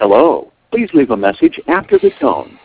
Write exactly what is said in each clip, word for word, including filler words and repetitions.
Hello. Please leave a message after the tone.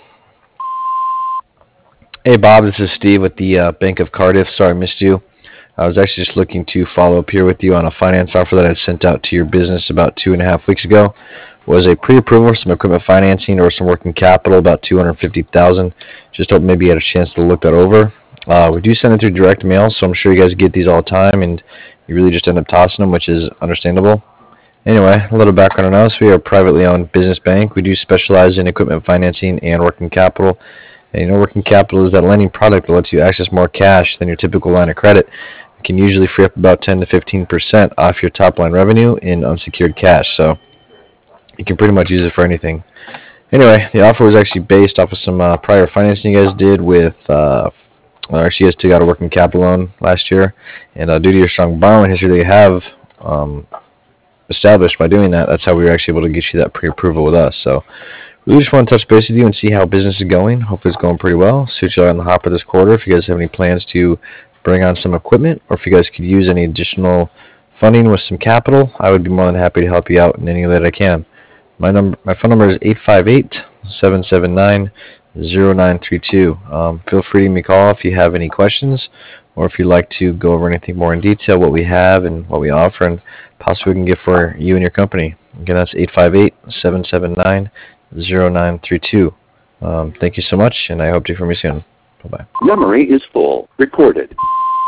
Hey Bob, this is Steve with the uh, Bank of Cardiff. Sorry I missed you. I was actually just looking to follow up here with you on a finance offer that I sent out to your business about two and a half weeks ago. It was a pre-approval, some equipment financing, or some working capital, about two hundred fifty thousand dollars. Just hope maybe you had a chance to look that over. Uh, we do send it through direct mail, so I'm sure you guys get these all the time, and you really just end up tossing them, which is understandable. Anyway, a little background on us. We are a privately owned business bank. We do specialize in equipment financing and working capital. And you know, working capital is that lending product that lets you access more cash than your typical line of credit. It can usually free up about ten to fifteen percent off your top line revenue in unsecured cash. So you can pretty much use it for anything. Anyway, the offer was actually based off of some uh, prior financing you guys did with, uh, well, actually, you guys took out a working capital loan last year. And uh, due to your strong borrowing history that you have, um, established by doing that, that's how we were actually able to get you that pre-approval with us. So we just want to touch base with you and see how business is going. Hopefully it's going pretty well. Suit you on the hopper this quarter. If you guys have any plans to bring on some equipment, or if you guys could use any additional funding with some capital, I would be more than happy to help you out in any way that I can. My number, my phone number is eight five eight, seven seven nine, zero nine three two. Um, feel free to give me a call if you have any questions, or if you'd like to go over anything more in detail, what we have and what we offer, and possibly we can get for you and your company. Again, that's eight five eight, seven seven nine, zero nine three two. Um, thank you so much, and I hope to hear from you soon. Bye-bye. Memory is full. Recorded.